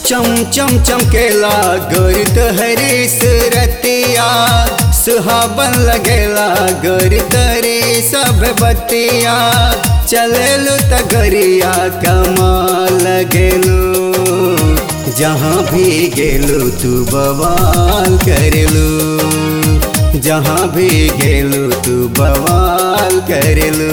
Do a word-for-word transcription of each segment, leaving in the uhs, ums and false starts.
चम चम चमकेला गोरी तोहरी सूरतिया, सुहावन लगेला गोरी तोरी सब बतिया। चलेलू त गोरिया कमाल लगेलू, जहाँ भी गेलू तू बवाल करेलू, जहाँ भी गेलू तू बवाल करेलू।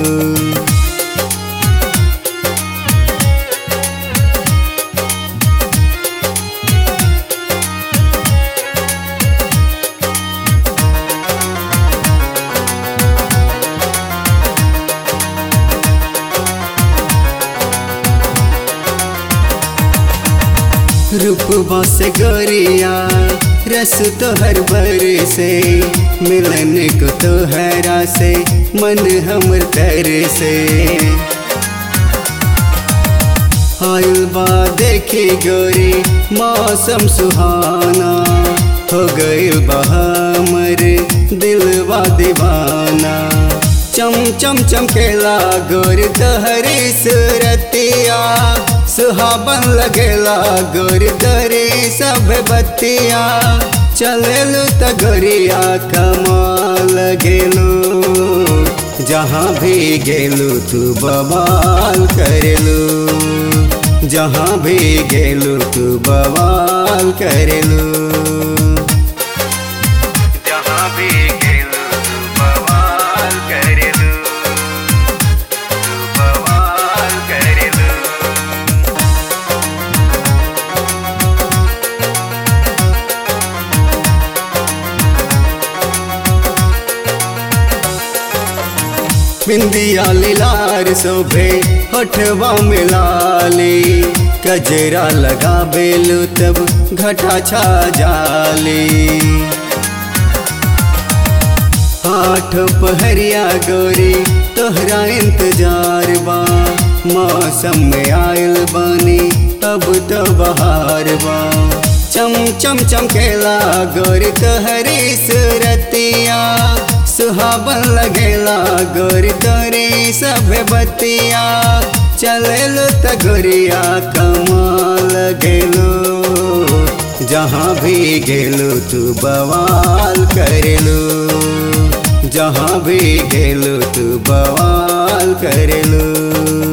रूपवा से गोरिया रस तोहर बर से, मिलन को तोहरा से मन हमर तर से। आइल बा देखी गोरी मौसम सुहाना, हो गइल बा हमर दिलवा दीवाना। चम चम चमकेला गोरी तोहरी सूरतिया, सुहावन लगेला गोरी तोरी सब बतिया। चलेलू त गोरिया कमाल लगेलू, जहाँ भी गेलू तू बवाल करेलू, जहाँ भी गेलू तू बवाल करेलू, जहाँ भी गेलू तू बवाल करेलू, तू बवाल करेलू। बिंदिया लीलार शोभे होठवा मिलाली, कजरा लगा बेलू तब घटा छा जाली। आठ पहरिया गोरी तोहरा इंतजार बा, मौसम में आयल बानी अब तो बहार बा। चम चम चमकेला गोरी तोहरी सूरतिया, सुहावन लगेला गोरी तोरी सब बतिया। चलेलू त गोरिया कमाल लगेलू, जहाँ भी गेलू तू बवाल करेलू, जहाँ भी गेलू तू बवाल करेलू।